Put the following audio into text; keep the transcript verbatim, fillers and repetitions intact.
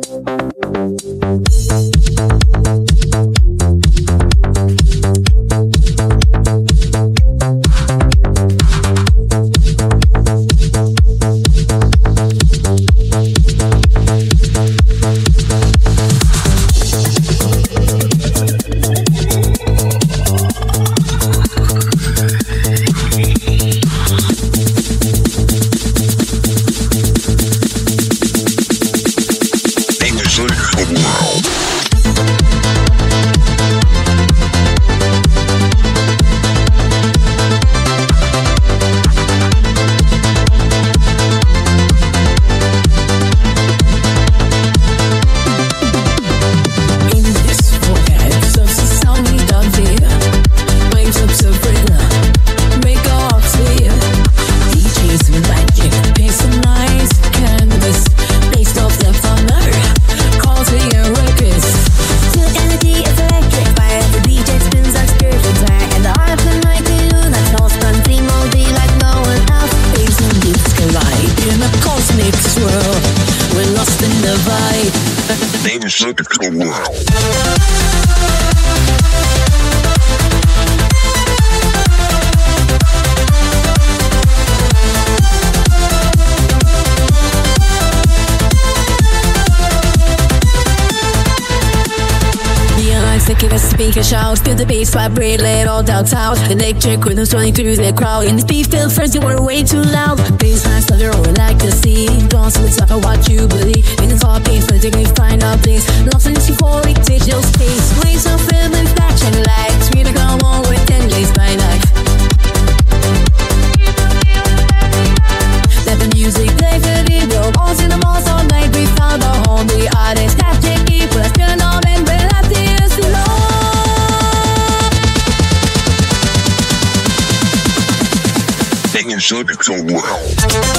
Shouts, feel the bass vibrate, let all doubts out. Electric rhythms running through the crowd. In the speed filled frenzy, we're way too loud. Bass line stutter or like to see. Dance with up what you believe. In the top pace, when we find our place. Lost in this euphoric digital space. Waves of film and flashing lights. We don't come on with ten days by night. Let the music play for the video. Balls in the malls all night. We found our home. The artists have to keep us turn on and we'll have to use the Lord. Singing so well.